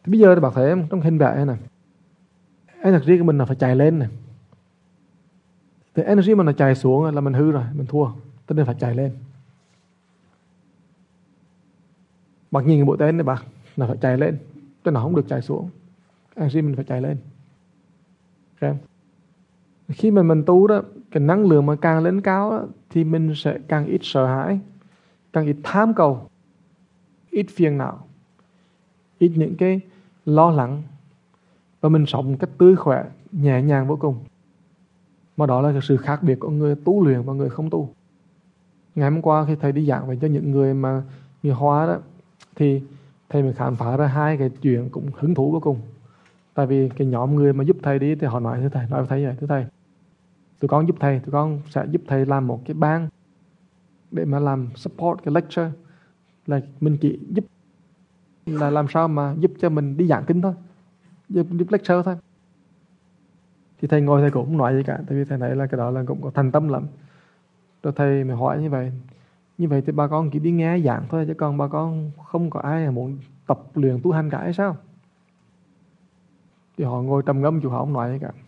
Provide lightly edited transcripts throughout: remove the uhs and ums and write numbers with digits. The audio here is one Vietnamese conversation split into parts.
Thì bây giờ thì bạn thấy trong hình vẽ này, energy của mình là phải chạy lên này. Thì energy mà nó chạy xuống là mình hư rồi, mình thua. Cho nên phải chạy lên. Bạn nhìn cái mũi tên này bạn, nó phải chạy lên, cho nó không được chạy xuống. Energy mình phải chạy lên. Okay. Khi mà mình tu đó, cái năng lượng mà càng lên cao đó, thì mình sẽ càng ít sợ hãi, càng ít tham cầu, ít phiền não, ít những cái lo lắng, và mình sống một cách tươi khỏe, nhẹ nhàng vô cùng. Mà đó là cái sự khác biệt của người tu luyện và người không tu. Ngày hôm qua khi thầy đi giảng về cho những người mà người Hoa đó, thì thầy mới khám phá ra hai cái chuyện cũng hứng thú vô cùng. Tại vì cái nhóm người mà giúp thầy đi thì họ nói với thầy, nói với thầy vậy, thưa thầy, tụi con giúp thầy, tụi con sẽ giúp thầy làm một cái ban để mà làm support cái lecture, là mình chỉ giúp là làm sao mà giúp cho mình đi giảng kinh thôi, giúp lecture thôi. Thì thầy ngồi thầy cũng không nói gì cả, tại vì thầy thấy là cái đó là cũng có thành tâm lắm. Rồi thầy mới hỏi như vậy thì bà con chỉ đi nghe giảng thôi, chứ còn bà con không có ai muốn tập luyện tu hành cả hay sao? Thì họ ngồi trầm ngâm, chủ họ không nói gì cả.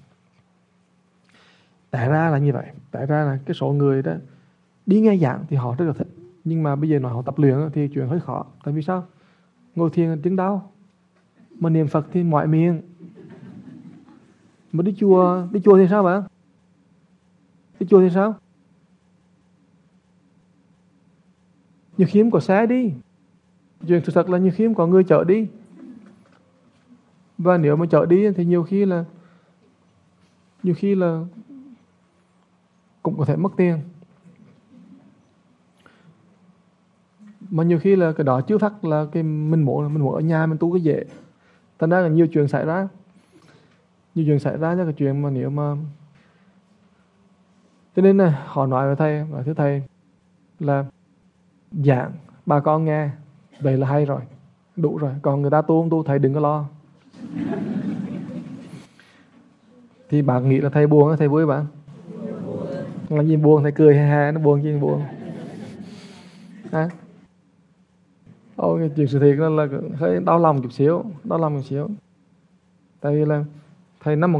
Tại ra là như vậy, tại ra là cái số người đó đi nghe giảng thì họ rất là thích, nhưng mà bây giờ nói họ tập luyện thì chuyện hơi khó. Tại vì sao? Ngồi thiền là chứng đau, mà niệm Phật thì mỏi miệng. Mà đi chùa thì sao bạn? Đi chùa thì sao? Nhiều khi không có xe đi. Chuyện thực thật là nhiều khi không có người chở đi. Và nếu mà chở đi thì nhiều khi là cũng có thể mất tiền. Mà nhiều khi là cái đó chưa phát là cái mình muốn ở nhà mình tu cái dễ. Thành ra là nhiều chuyện xảy ra. Nhiều chuyện xảy ra cho cái chuyện mà nếu mà, cho nên là họ nói với thầy, và thưa thầy là giảng bà con nghe vậy là hay rồi, đủ rồi, còn người ta tu không tu thầy đừng có lo. Thì bạn nghĩ là thầy buồn hay thầy vui bạn? Làm gì buồn, thầy cười ha ha, nó buồn chứ buồn hả? Cái chuyện sự thiệt là hơi đau lòng chút xíu. Tại vì là thầy năm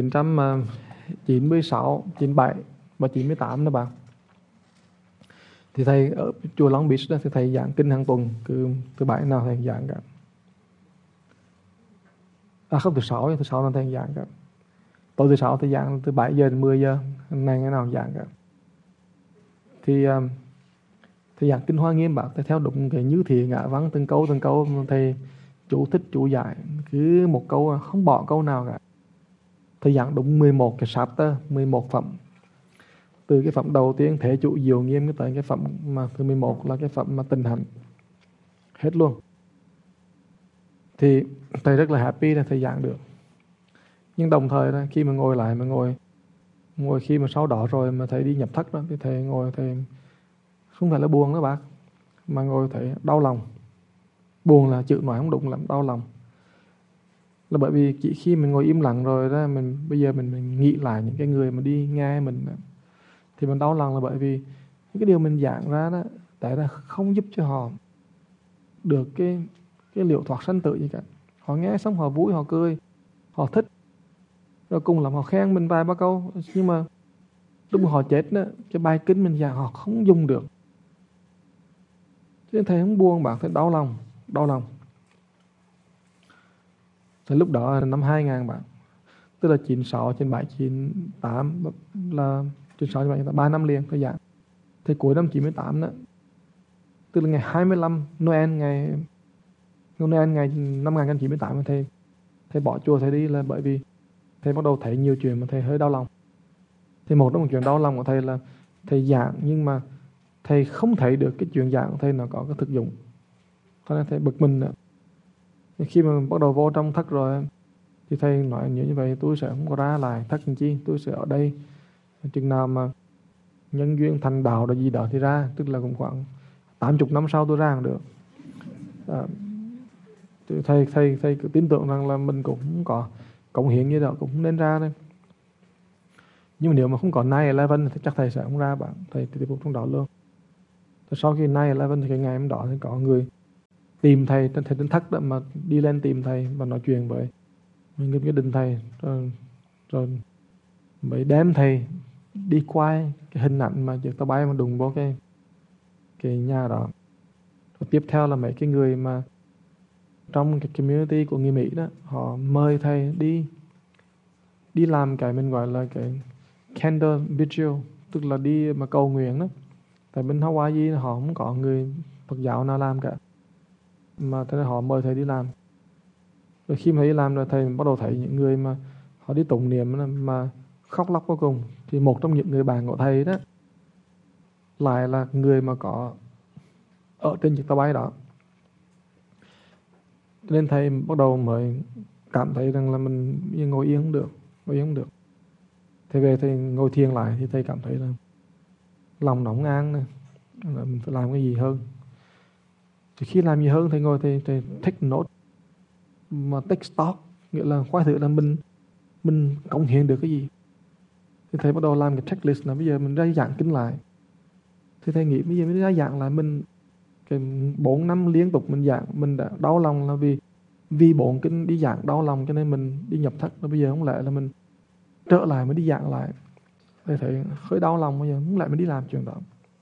1996, 97 và 98 đó bạn, thì thầy ở chùa Long Beach đó, thì thầy giảng kinh hàng tuần, cứ thứ bảy nào thầy giảng cả. Không, thứ sáu là thầy giảng cả. Tối thứ sáu thầy giảng từ 7 giờ đến 10 giờ, ngày nào giảng cả. Thì thầy giảng kinh Hoa Nghiêm bạn, thầy theo đúng cái như thị ngã vắng từng câu thầy chú thích chú giải, cứ một câu không bỏ câu nào cả. Thầy giảng đúng 11 cái chapter, 11 phẩm. Từ cái phẩm đầu tiên thể trụ diệu nghiêm tới cái phẩm mà thứ 11 là cái phẩm mà tình hạnh, hết luôn. Thì thầy rất là happy là thầy giảng được. Nhưng đồng thời là khi mà ngồi lại mà ngồi khi mà sau đó rồi mà thầy đi nhập thất đó, thì thầy ngồi thầy không phải là buồn đó bác, mà ngồi thầy đau lòng. Buồn là chữ nói không đúng lắm, đau lòng là bởi vì chỉ khi mình ngồi im lặng rồi đó, bây giờ mình nghĩ lại những cái người mà đi nghe mình thì mình đau lòng, là bởi vì những cái điều mình giảng ra đó tại là không giúp cho họ được cái liễu thoát sanh tử gì cả. Họ nghe xong họ vui, họ cười, họ thích, rồi cùng lắm họ khen mình vài ba câu, nhưng mà lúc mà họ chết đó, cái bài kinh mình giảng họ không dùng được. Cho nên thầy không buồn bạn, thầy đau lòng. Thì lúc đó là năm 2000 bạn, tức là 96, 97, 98 là 96, 97, 3 năm liền thầy giảng. Thì cuối năm 98 đó, tức là ngày 25 Noel, ngày năm 1998 thầy bỏ chùa thầy đi, là bởi vì thầy bắt đầu thấy nhiều chuyện mà thầy hơi đau lòng. Thì một trong những chuyện đau lòng của thầy là thầy giảng nhưng mà thầy không thấy được cái chuyện giảng của thầy nó có cái thực dụng. Cho nên thầy bực mình nữa. Khi mà bắt đầu vô trong thất rồi thì thầy nói như vậy, tôi sẽ không có ra lại thất làm chi, tôi sẽ ở đây chừng nào mà nhân duyên thành đạo là gì đó thì ra, tức là cũng khoảng 80 năm sau tôi ra được. Thầy cứ tin tưởng rằng là mình cũng không có cống hiến như đó, cũng không nên ra đây. Nhưng mà nếu mà không có 9/11 thì chắc thầy sẽ không ra bạn, thầy tiếp tục trong đó luôn. Sau khi 9/11 thì cái ngày hôm đó thì có người tìm thầy Tỉnh Thất đó, mà đi lên tìm thầy và nói chuyện với cái đình thầy, rồi mới đem thầy đi qua cái hình ảnh mà chiếc tàu bay mà đụng vô cái nhà đó. Rồi tiếp theo là mấy cái người mà trong cái community của người Mỹ đó, họ mời thầy đi làm cái mình gọi là cái candle vigil, tức là đi mà cầu nguyện đó. Tại bên Hawaii họ không có người Phật giáo nào làm cả, mà thế nên họ mời thầy đi làm. Rồi khi mà đi làm rồi thầy bắt đầu thấy những người mà họ đi tụng niệm mà khóc lóc vô cùng. Thì một trong những người bạn của thầy đó lại là người mà có ở trên chiếc tàu bay đó. Cho nên thầy bắt đầu mới cảm thấy rằng là mình ngồi yên không được. Thầy về thầy ngồi thiền lại thì thầy cảm thấy là lòng nóng ngang này, là mình phải làm cái gì hơn. Thì khi làm gì hơn thầy ngồi thầy take note, mà take stock, nghĩa là coi thử là mình cống hiến được cái gì. Thì thầy bắt đầu làm cái checklist là bây giờ mình ra giảng kinh lại. Thì thầy nghĩ bây giờ mình ra giảng lại, mình cái 4 năm liên tục mình giảng, mình đã đau lòng là vì 4 kinh đi giảng đau lòng cho nên mình đi nhập thất. Bây giờ không lẽ là mình trở lại mới đi giảng lại. Thầy thấy hơi đau lòng, bây giờ không lẽ mình đi làm chuyện đó.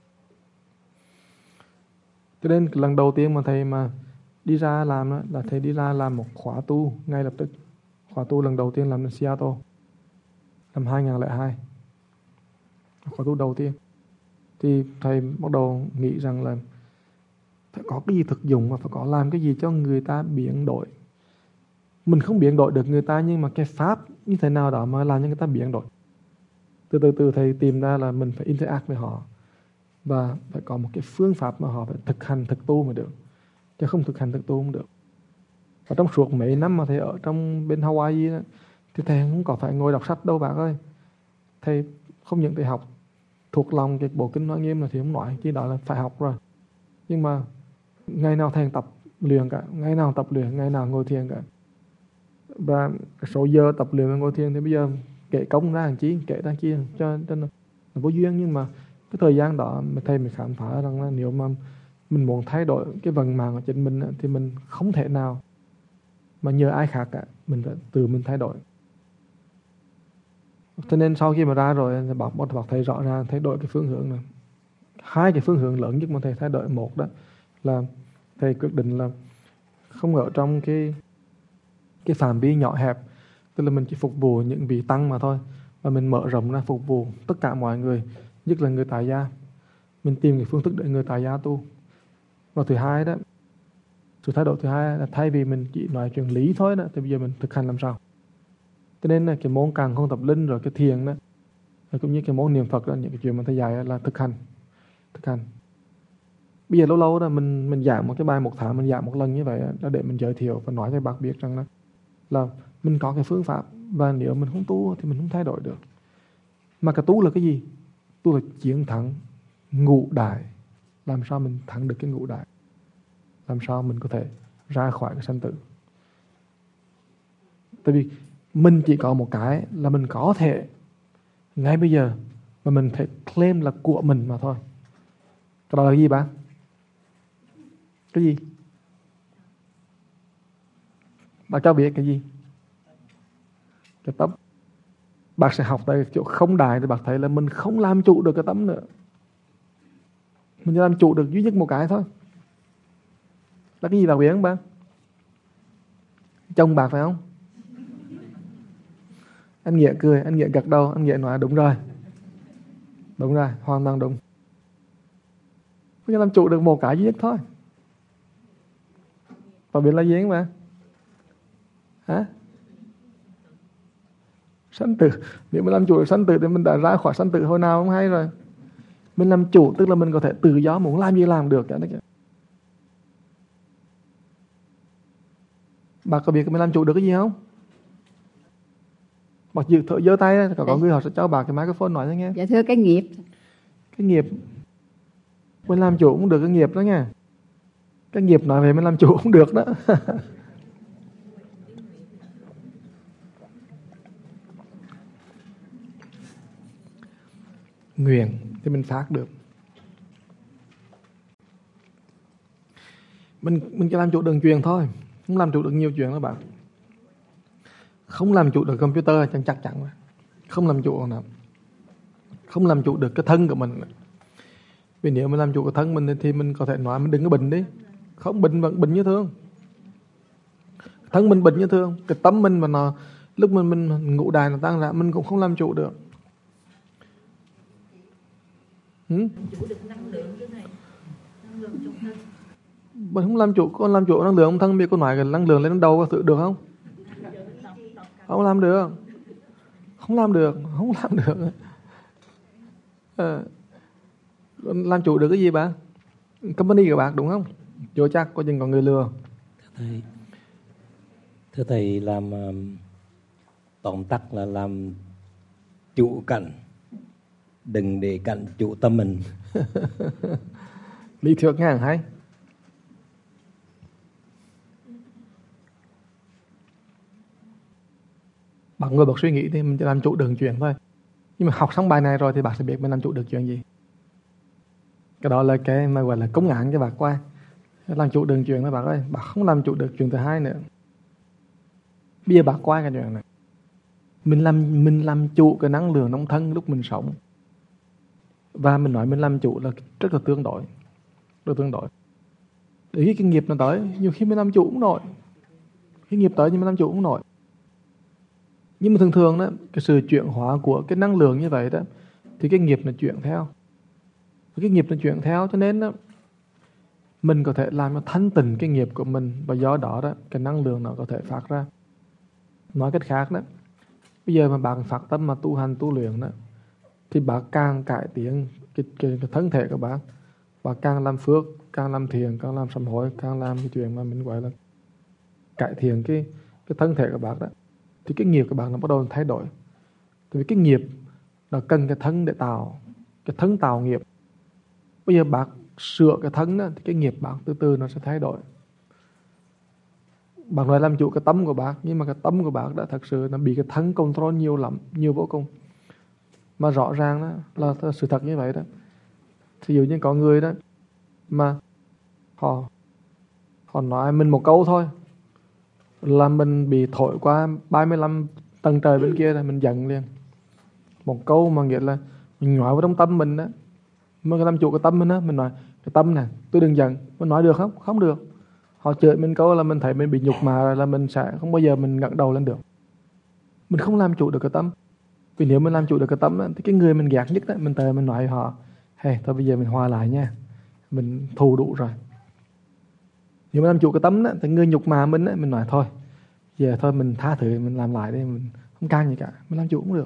Cho nên lần đầu tiên mà thầy mà đi ra làm đó, là thầy đi ra làm một khóa tu ngay lập tức. Khóa tu lần đầu tiên làm ở Seattle năm 2002, khóa tu đầu tiên. Thì thầy bắt đầu nghĩ rằng là phải có cái gì thực dụng, mà phải có làm cái gì cho người ta biến đổi. Mình không biến đổi được người ta, nhưng mà cái pháp như thế nào đó mà làm cho người ta biến đổi. Từ thầy tìm ra là mình phải interact với họ, và phải có một cái phương pháp mà họ phải thực hành thực tu mới được, chứ không thực hành thực tu không được. Và trong suốt mấy năm mà thầy ở trong bên Hawaii đó, thì thầy không có phải ngồi đọc sách đâu bạn ơi. Thầy không những thầy học thuộc lòng cái bộ kinh Hoa Nghiêm là thì không nói, chứ đó là phải học rồi. Nhưng mà ngày nào thầy tập luyện cả, ngày nào tập luyện, ngày nào ngồi thiền cả. Và số giờ tập luyện và ngồi thiền thì bây giờ kể công ra hàng chí, kể ra chi cho nó vô duyên. Nhưng mà cái thời gian đó mà thầy mới khám phá rằng là nếu mà mình muốn thay đổi cái vận mạng của chính mình thì mình không thể nào mà nhờ ai khác cả, mình phải tự mình thay đổi. Cho nên sau khi mà ra rồi thì bảo thầy rõ ràng thay đổi cái phương hướng này. 2 cái phương hướng lớn nhất mà thầy thay đổi. Một đó là thầy quyết định là không ở trong cái phạm vi nhỏ hẹp, tức là mình chỉ phục vụ những vị tăng mà thôi, và mình mở rộng ra phục vụ tất cả mọi người, nhất là người tại gia. Mình tìm cái phương thức để người tại gia tu. Và thứ hai đó, sự thay đổi thứ hai là thay vì mình chỉ nói chuyện lý thôi đó, thì bây giờ mình thực hành làm sao. Cho nên là cái môn Càn Khôn Tập Linh rồi cái thiền đó, cũng như cái môn niệm Phật đó, những cái chuyện mà thầy dạy là thực hành. Bây giờ lâu lâu đó mình giảng một cái bài 1 tháng, mình giảng một lần như vậy đó, để mình giới thiệu và nói cho bạn biết rằng là mình có cái phương pháp, và nếu mình không tu thì mình không thay đổi được. Mà cái tu là cái gì? Tu là chiến thắng ngũ đại. Làm sao mình thắng được cái ngũ đại? Làm sao mình có thể ra khỏi cái sanh tử? Tại vì mình chỉ có một cái là mình có thể ngay bây giờ mà mình thể claim là của mình mà thôi. Cái đó là cái gì bạn? Cái gì? Bạn cho biết cái gì? Cái tâm. Bạn sẽ học tại chỗ không đại thì bạn thấy là mình không làm chủ được cái tâm nữa. Mình làm chủ được duy nhất một cái thôi. Là cái gì bạn biết không bạn? Chồng bạn phải không? Anh Nghĩa cười, anh Nghĩa gật đầu, anh Nghĩa nói đúng rồi. Đúng rồi, hoàn toàn đúng. Mình làm chủ được một cái duy nhất thôi. Bạn biết là gì không bạn? Hả? Sanh tử. Nếu mình làm chủ được sanh tử thì mình đã ra khỏi sanh tử hồi nào không hay rồi. Mình làm chủ tức là mình có thể tự do, muốn làm gì làm được. Bạn có biết mình làm chủ được cái gì không? Bạn giơ tay, có người họ sẽ cho bạn cái microphone nói cho nghe. Dạ thưa, cái nghiệp. Cái nghiệp. Mình làm chủ cũng được cái nghiệp đó nha. Cái nghiệp nói về mình làm chủ cũng được đó. Nguyện thì mình phát được. Mình chỉ làm chủ đường truyền thôi, không làm chủ được nhiều chuyện đó bạn. Không làm chủ được computer chắc chắn rồi. Không làm chủ nào. Không làm chủ được cái thân của mình. Vì nếu mình làm chủ cái thân mình thì mình có thể nói mình đừng có bệnh đi. Không bệnh vẫn bệnh như thường. Thân mình bệnh như thường. Cái tâm mình mà nó lúc mình ngủ đài nó tăng ra mình cũng không làm chủ được. Chủ được năng lượng cái này, năng lượng trong thân. Mình không làm chủ, con làm chủ năng lượng trong thân, biết con nói cái năng lượng lên đầu có tự được không? Không làm được. Không làm được. Làm chủ được cái gì bạn? Company của bạn đúng không? Chưa chắc, có chừng có người lừa. Thưa thầy, làm tóm tắt là làm chủ cảnh, đừng để cảnh chủ tâm mình. Lý thuyết nghe hay. Bạn ngồi bật suy nghĩ thì mình chỉ làm chủ được chuyện thôi. Nhưng mà học xong bài này rồi thì bạn sẽ biết mình làm chủ được chuyện gì. Cái đó là cái mà gọi là công án cho bạn qua. Làm chủ được chuyện thôi bạn ơi. Bạn không làm chủ được chuyện thứ hai nữa. Bây giờ bạn qua cái chuyện này. Mình làm chủ cái năng lượng trong thân lúc mình sống. Và mình nói mình làm chủ là rất là tương đối. Rất tương đối. Để khi cái nghiệp nó tới, nhiều khi mình làm chủ cũng nổi. Khi nghiệp tới nhưng mình làm chủ cũng nổi. Nhưng mà thường thường đó, cái sự chuyển hóa của cái năng lượng như vậy đó, thì cái nghiệp nó chuyển theo. Cái nghiệp nó chuyển theo cho nên đó, mình có thể làm cho thanh tịnh cái nghiệp của mình, và do đó đó cái năng lượng nó có thể phát ra. Nói cách khác đó, bây giờ mà bạn phát tâm mà tu hành tu luyện đó, thì bạn càng cải tiến cái thân thể của bạn, và càng làm phước, càng làm thiện, càng làm sám hối, càng làm cái chuyện mà mình gọi là cải thiện cái thân thể của bạn đó, thì cái nghiệp của bạn nó bắt đầu thay đổi. Tại vì cái nghiệp nó cần cái thân để tạo, cái thân tạo nghiệp. Bây giờ bạn sửa cái thân đó, thì cái nghiệp bạn từ từ nó sẽ thay đổi. Bạn nói làm chủ cái tâm của bạn, nhưng mà cái tâm của bạn đã thật sự nó bị cái thân control nhiều lắm, nhiều vô cùng. Mà rõ ràng đó là sự thật như vậy đó. Ví dụ như có người đó mà họ nói mình một câu thôi là mình bị thổi qua 35 tầng trời bên kia là mình giận liền. Một câu mà nghĩa là mình nói vào trong tâm mình đó, mà làm chủ cái tâm mình đó, mình nói cái tâm nè, tôi đừng giận, mình nói được không? Không được. Họ chửi mình câu là mình thấy mình bị nhục mạ, là mình sẽ không bao giờ mình ngẩng đầu lên được. Mình không làm chủ được cái tâm. Vì nếu mình làm chủ được cái tâm đó, thì cái người mình ghét nhất đó, mình tới mình nói họ, hey, thôi bây giờ mình hòa lại nha, mình thù đủ rồi. Nếu mình làm chủ cái tâm đó, thì người nhục mạ mình đó, mình nói thôi, giờ thôi mình tha thứ, mình làm lại đi, mình không can gì cả, mình làm chủ cũng được.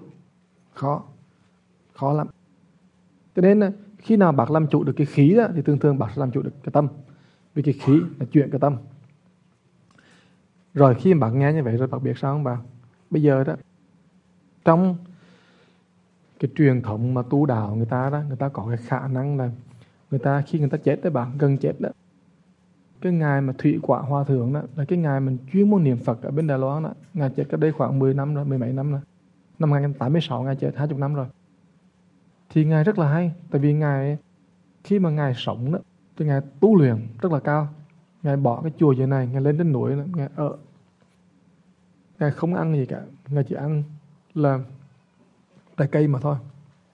Khó lắm. Cho nên khi nào bạn làm chủ được cái khí đó, thì thường thường bạn sẽ làm chủ được cái tâm. Vì cái khí là chuyển cái tâm. Rồi khi mà bạn nghe như vậy rồi bạn biết sao không bạn? Bây giờ đó, trong cái truyền thống mà tu đạo người ta đó, người ta có cái khả năng là người ta khi người ta chết đó bạn, gần chết đó, cái ngày mà Thủy Quả Hòa Thượng đó là cái ngày mình chuyên môn niệm Phật ở bên Đài Loan đó. Ngài chết cách đây khoảng 10 năm rồi, 10 mấy năm rồi. Năm 1986 Ngài chết 20 năm rồi. Thì Ngài rất là hay. Tại vì Ngài khi mà Ngài sống đó, thì Ngài tu luyện rất là cao. Ngài bỏ cái chùa dưới này, Ngài lên trên núi đó, Ngài ở. Ngài không ăn gì cả. Ngài chỉ ăn là trái cây mà thôi.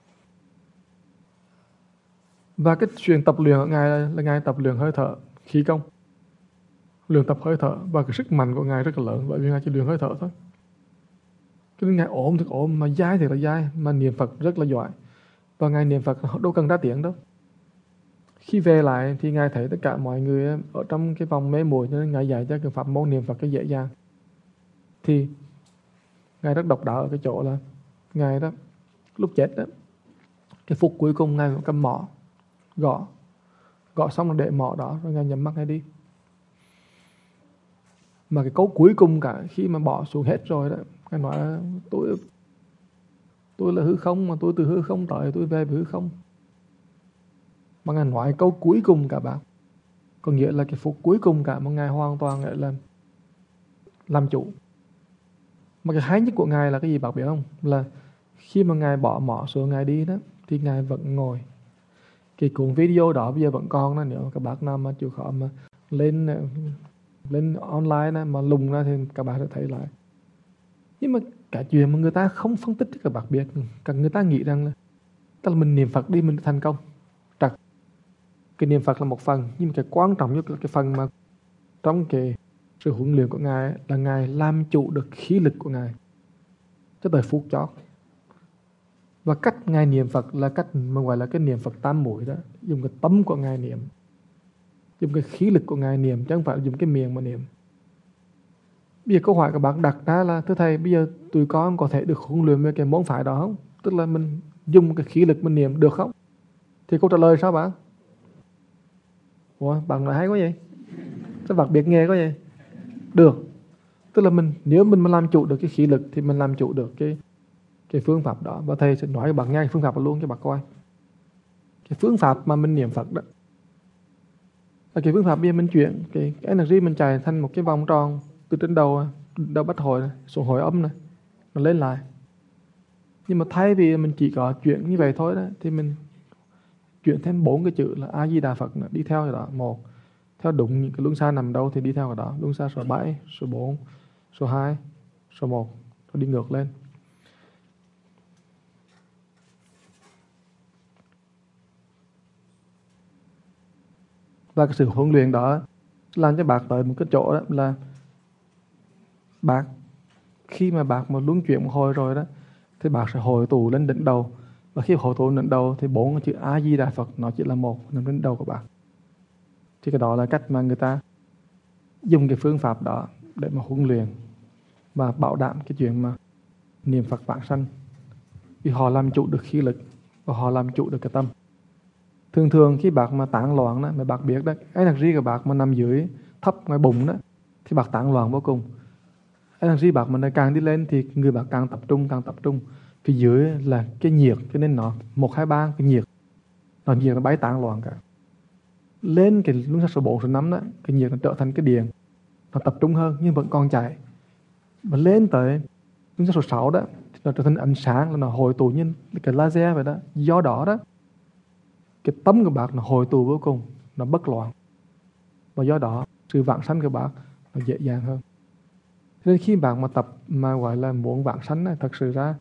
Và cái chuyện tập luyện của Ngài là Ngài tập luyện hơi thở, khí công. Luyện tập hơi thở, và cái sức mạnh của Ngài rất là lớn, bởi vì Ngài chỉ luyện hơi thở thôi. Cái Ngài ốm thì ốm, mà dai thì là dai, mà niệm Phật rất là giỏi. Và Ngài niệm Phật đâu cần ra tiếng đâu. Khi về lại thì Ngài thấy tất cả mọi người ở trong cái vòng mê muội, cho nên Ngài dạy cho cái pháp môn niệm Phật cái dễ dàng. Thì Ngài rất độc đáo ở cái chỗ là Ngài đó, lúc chết đó, cái phút cuối cùng Ngài cầm mõ, gõ xong là để mõ đó, rồi Ngài nhắm mắt Ngài đi. Mà cái câu cuối cùng cả khi mà bỏ xuống hết rồi đó, Ngài nói là tôi là hư không, mà tôi từ hư không tới, tôi về với hư không. Mà Ngài nói câu cuối cùng cả bạn, có nghĩa là cái phút cuối cùng cả mà Ngài hoàn toàn lại là làm chủ. Mà cái hay nhất của Ngài là cái gì bạn biết không? Là khi mà Ngài bỏ mỏ xuống Ngài đi đó, thì Ngài vẫn ngồi. Cái cuốn video đó bây giờ vẫn còn đó, nếu các bác nào mà chịu khó mà lên online này, mà lùng ra thì các bạn sẽ thấy lại. Nhưng mà cái chuyện mà người ta không phân tích cho các bạn biết, cả người ta nghĩ rằng là tức là mình niệm Phật đi mình thành công. Trật, cái niệm Phật là một phần, nhưng mà cái quan trọng nhất là cái phần mà trong cái sự huấn luyện của Ngài ấy, là Ngài làm chủ được khí lực của Ngài cho tới phút chót. Và cách Ngài niệm Phật là cách mà gọi là cái niệm Phật tam muội đó, dùng cái tâm của Ngài niệm, dùng cái khí lực của Ngài niệm, chứ không phải dùng cái miệng mà niệm. Bây giờ câu hỏi các bạn đặt ra là thưa thầy, bây giờ tụi con có thể được huấn luyện về cái môn phái đó không? Tức là mình dùng cái khí lực mình niệm được không? Thì câu trả lời sao bạn? Ủa, bạn nói hay quá vậy? Sao bạn biết nghe quá vậy? Được. Tức là nếu mình mà làm chủ được cái khí lực thì mình làm chủ được cái phương pháp đó. Và thầy sẽ nói cho bạn nghe cái phương pháp đó luôn cho bạn coi. Cái phương pháp mà mình niệm Phật đó là cái phương pháp bây giờ mình chuyển cái energy mình chạy thành một cái vòng tròn từ trên đầu bách hội này, xuống hội âm này, nó lên lại. Nhưng mà thay vì mình chỉ có chuyển như vậy thôi đó, thì mình chuyển thêm 4 cái chữ là A Di Đà Phật nữa, đi theo cái đó. Một, theo đúng những cái luân xa nằm đâu thì đi theo cái đó, luân xa số 7, số 4, số 2, số 1, rồi đi ngược lên. Và cái sự huấn luyện đó làm cho bạn tới một cái chỗ đó là bạn khi mà bạn mà luân chuyển một hồi rồi đó thì bạn sẽ hội tụ lên đỉnh đầu. Và khi hội tụ lên đỉnh đầu thì 4 cái chữ A Di Đà Phật nó chỉ là một nằm trên đầu của bạn. Thì cái đó là cách mà người ta dùng cái phương pháp đó để mà huấn luyện và bảo đảm cái chuyện mà niệm Phật vãng sanh. Vì họ làm chủ được khí lực và họ làm chủ được cái tâm. Thường khi bạn mà tán loạn đó, mà bạn biết đó, energy của bạn mà nằm dưới thấp ngoài bụng đó thì bạn tán loạn vô cùng. Energy bạn mà càng đi lên thì người bạn càng tập trung. Phía dưới là cái nhiệt, cho nên nó 1, 2, 3 cái nhiệt, nó nhiệt nó bay tán loạn cả. Lên cái luân xa số 4, số 5 đó, cái nhiệt nó trở thành cái điện, nó tập trung hơn nhưng vẫn còn chạy. Mà lên tới luân xa số 6 đó thì nó trở thành ánh sáng, là nó hội tụ như cái laser vậy đó. Do đó đó cái tâm của bạn nó hội tụ vô cùng, nó bất loạn. Và do đó sự vãng sanh của bạn nó dễ dàng hơn. Nên khi bạn mà tập mà gọi là muốn vãng sanh này, thật sự ra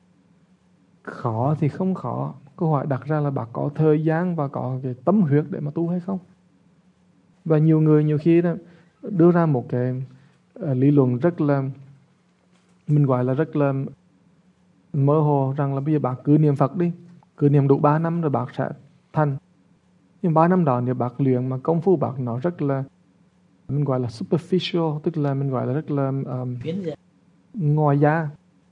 khó thì không khó. Câu hỏi đặt ra là bạn có thời gian và có cái tâm huyết để mà tu hay không. Và nhiều người nhiều khi đó đưa ra một cái lý luận rất là, mình gọi là rất là mơ hồ, rằng là bây giờ bạn cứ niệm Phật đi, cứ niệm đủ 3 năm rồi bạn sẽ thành. Nhưng 3 năm đó nếu bạn luyện mà công phu bạn nó rất là, mình gọi là superficial, tức là mình gọi là rất là ngoài da.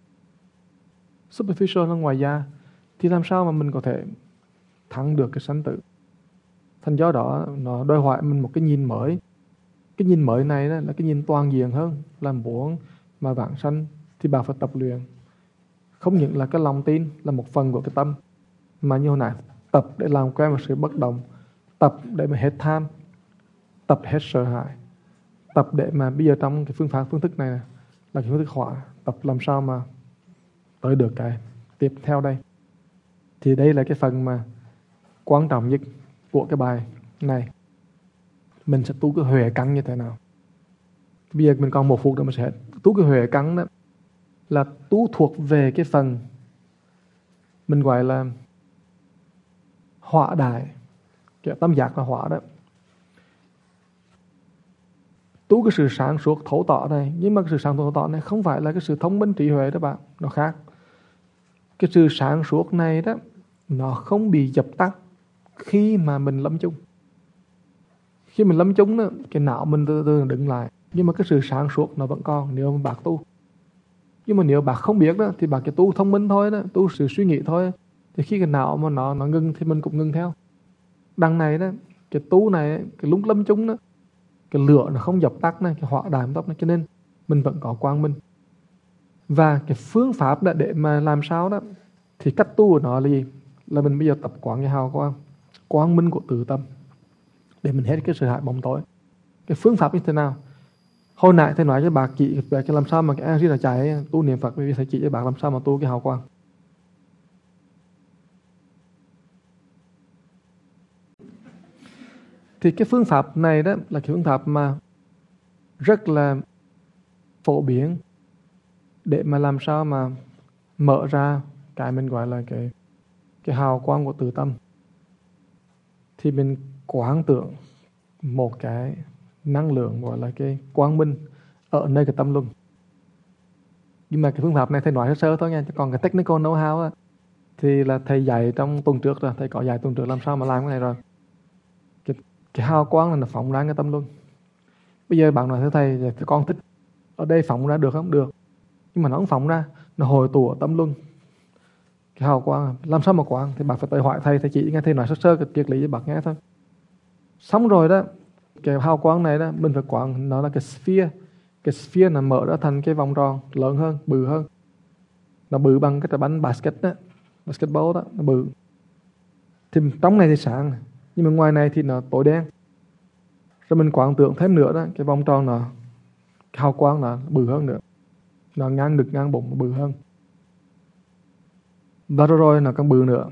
Superficial là ngoài da, thì làm sao mà mình có thể thắng được cái sanh tử. Thành do đó nó đòi hỏi mình một cái nhìn mới. Cái nhìn mới này đó là cái nhìn toàn diện hơn. Là muốn mà vãng sanh thì bạn phải tập luyện. Không những là cái lòng tin là một phần của cái tâm, mà như hồi nãy, tập để làm quen với sự bất động, tập để mà hết tham, tập hết sợ hãi, tập để mà bây giờ trong cái phương thức này là cái phương thức hỏa, tập làm sao mà tới được cái tiếp theo đây. Thì đây là cái phần mà quan trọng nhất của cái bài này. Mình sẽ tu cái huệ căn như thế nào. Bây giờ mình còn 1 phút nữa mình sẽ tu cái huệ căn đó, là tu thuộc về cái phần mình gọi là hỏa đại, cái tâm giác là hỏa đó. Tu cái sự sáng suốt thấu tỏ này, nhưng mà cái sự sáng suốt thấu tỏ này không phải là cái sự thông minh trí huệ đó bạn, nó khác. Cái sự sáng suốt này đó nó không bị dập tắt khi mà mình lâm chung. Khi mình lâm chung đó, cái não mình từ từ đứng lại, nhưng mà cái sự sáng suốt nó vẫn còn nếu mà bạn tu. Nhưng mà nếu bạn không biết đó thì bạn cái tu thông minh thôi đó, tu sự suy nghĩ thôi, thì khi cái não mà nó ngưng thì mình cũng ngưng theo. Đằng này đó, cái tu này, cái lúc lâm chung đó, cái lửa nó không dập tắt này, cái hỏa đại không tắt này, cho nên mình vẫn có quang minh. Và cái phương pháp đó để mà làm sao đó, thì cách tu của nó là gì? Là mình bây giờ tập quán cái hào quang, quang minh của tự tâm, để mình hết cái sự hại bóng tối. Cái phương pháp như thế nào? Hồi nãy thầy nói cho bà chị về cái làm sao mà cái energy là chạy tu niệm Phật, vì thầy chỉ cho bạn làm sao mà tu cái hào quang. Thì cái phương pháp này đó là cái phương pháp mà rất là phổ biến để mà làm sao mà mở ra cái mình gọi là cái hào quang của tự tâm. Thì mình quán tưởng một cái năng lượng gọi là cái quang minh ở nơi cái tâm luân. Nhưng mà cái phương pháp này thầy nói sơ sơ thôi nha, còn cái technical know-how á, thì là thầy dạy trong tuần trước rồi, thầy có dạy tuần trước làm sao mà làm cái này rồi. Cái hào quang là nó phóng ra cái tâm luân. Bây giờ bạn nói với thầy con thích ở đây phóng ra được không? Được. Nhưng mà nó không phóng ra, nó hồi tụ ở tâm luân. Cái hào quang làm sao mà quang? Thì bạn phải tới hỏi thầy chỉ nghe thầy nói sơ sơ cái triết lý cho bạn nghe thôi. Xong rồi đó, cái hào quang này đó mình phải quán nó là cái sphere. Cái sphere nó mở ra thành cái vòng tròn lớn hơn, bự hơn. Nó bự bằng cái trái banh basket đó, basketball đó, nó bự. Thì trong này thì sáng, nhưng mà ngoài này thì nó tối đen. Rồi mình quán tưởng thêm nữa đó, cái vòng tròn nó, cái hào quang nó bự hơn nữa. Nó ngang ngực, ngang bụng, nó bự hơn. Và rồi nó càng bự nữa.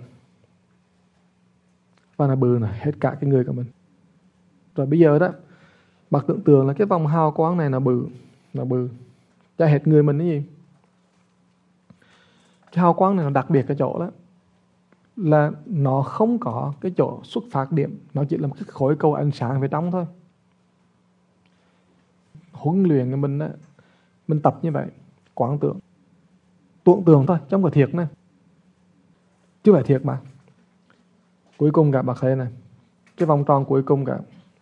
Và nó bự là hết cả cái người của mình. Rồi bây giờ đó, bạn tưởng tượng là cái vòng hào quang này nó bự. Chả hết người mình cái gì. Cái hào quang này nó đặc biệt cái chỗ đó là nó không có cái chỗ xuất phát điểm, nó chỉ là một cái khối cầu ánh sáng phía trong thôi. Huấn luyện của mình đó, mình tập như vậy, quán tưởng, tưởng tượng thôi, trong cái thiệt này, chứ phải thiệt mà. Cuối cùng cả bác thấy này, cái vòng tròn cuối cùng cả,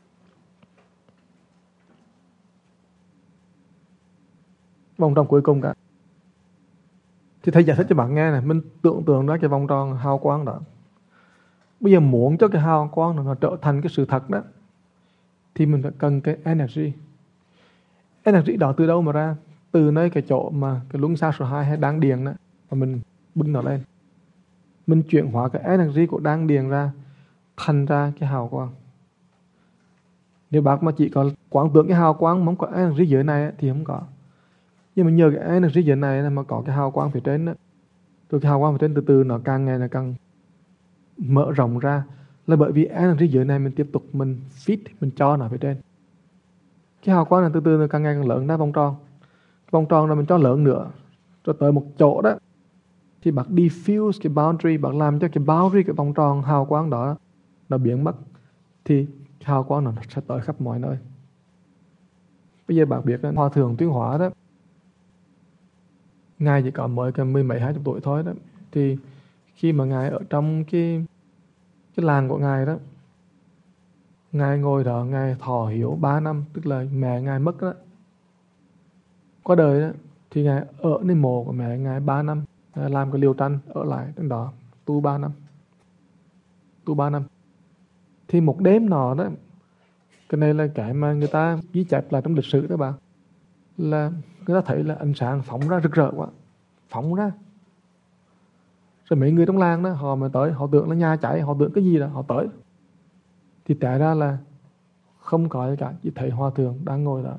vòng tròn cuối cùng cả. Thì thầy giải thích cho bạn nghe này, mình tưởng tượng ra cái vòng tròn hào quang đó. Bây giờ muốn cho cái hào quang nó trở thành cái sự thật đó, thì mình phải cần cái energy. Energy đó từ đâu mà ra? Từ nơi cái chỗ mà cái luân xa số 2 hay đan điền đó, và mình bưng nó lên. Mình chuyển hóa cái energy của đan điền ra thành ra cái hào quang. Nếu bác mà chỉ có quán tưởng cái hào quang mà không có energy dưới này thì không có. Nhưng mà nhờ cái energy dưới này mà có cái hào quang phía trên đó, rồi cái hào quang phía trên từ từ nó càng ngày nó càng mở rộng ra, là bởi vì energy dưới này mình tiếp tục mình feed, mình cho nó phía trên. Cái hào quang này từ từ nó càng ngày càng lớn ra vòng tròn. Vòng tròn rồi mình cho lớn nữa, rồi tới một chỗ đó thì bác diffuse cái boundary, bác làm cho cái boundary cái vòng tròn hào quang đó nó biến mất, thì hào quang nó sẽ tới khắp mọi nơi. Bây giờ bác biết là Hòa Thượng Tuyên Hóa đó, Ngài chỉ có mới mười mấy 20 tuổi thôi đó, thì khi mà Ngài ở trong cái làng của Ngài đó, Ngài ngồi đó, Ngài thọ hiếu 3 năm, tức là mẹ Ngài mất đó, qua đời đó, thì Ngài ở nơi mộ của mẹ Ngài 3 năm, Ngài làm cái liều tranh ở lại trong đó, tu 3 năm. Thì một đêm nọ đó, cái này là cái mà người ta ghi chép lại trong lịch sử đó bạn, là người ta thấy là ánh sáng phóng ra rực rỡ quá, phóng ra. Rồi mấy người trong làng đó, họ mà tới, họ tưởng là nhà cháy, họ tưởng cái gì đó, họ tới. Thì tại ra là không có gì cả, chỉ thấy Hòa Thượng đang ngồi đó.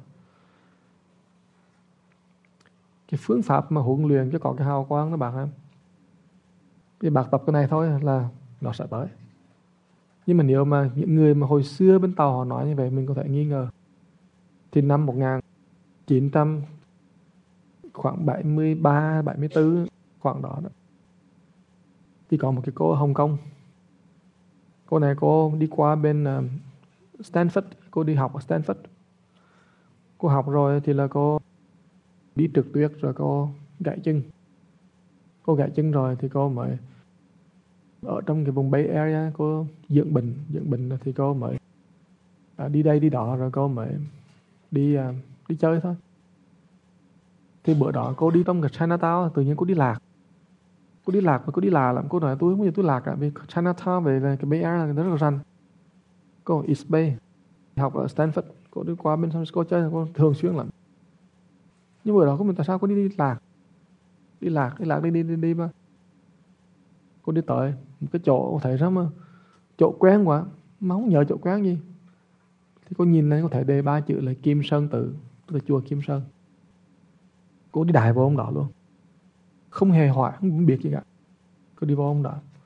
Cái phương pháp mà huấn luyện cho có cái hào quang đó bạn em, thì bạn tập cái này thôi là nó sẽ tới. Nhưng mà nếu mà những người mà hồi xưa bên Tàu họ nói như vậy, mình có thể nghi ngờ. Thì năm 1900 khoảng 73, 74 khoảng đó, thì có một cái cô ở Hồng Kông. Cô này cô đi qua bên Stanford, cô đi học ở Stanford. Cô học rồi thì là cô đi trượt tuyết rồi cô gãy chân. Cô gãy chân rồi thì cô mới ở trong cái vùng Bay Area, cô dưỡng bệnh thì cô mới đi đây đi đó, rồi cô mới đi chơi thôi. Thì bữa đó cô đi trong cái Chinatown, tự nhiên cô đi lạc và cô đi lạ lắm. Cô nói tôi không bao giờ tôi lạc cả, vì Chinatown về cái Bay Area là rất là rành. Cô East Bay học ở Stanford, cô đi qua bên San Francisco chơi, cô thường xuyên lắm. Nhưng bữa đó cô mình tại sao cô đi lạc đi mà cô đi tới một cái chỗ, cô thấy mà chỗ quen quá mà không nhớ chỗ quen gì. Thì cô nhìn lên, cô thấy đề 3 chữ là Kim Sơn Tự, tức là chùa Kim Sơn. Cô đi đại vô ông đó luôn, không hề hỏi, không biết gì cả. Cô đi vô ông đó,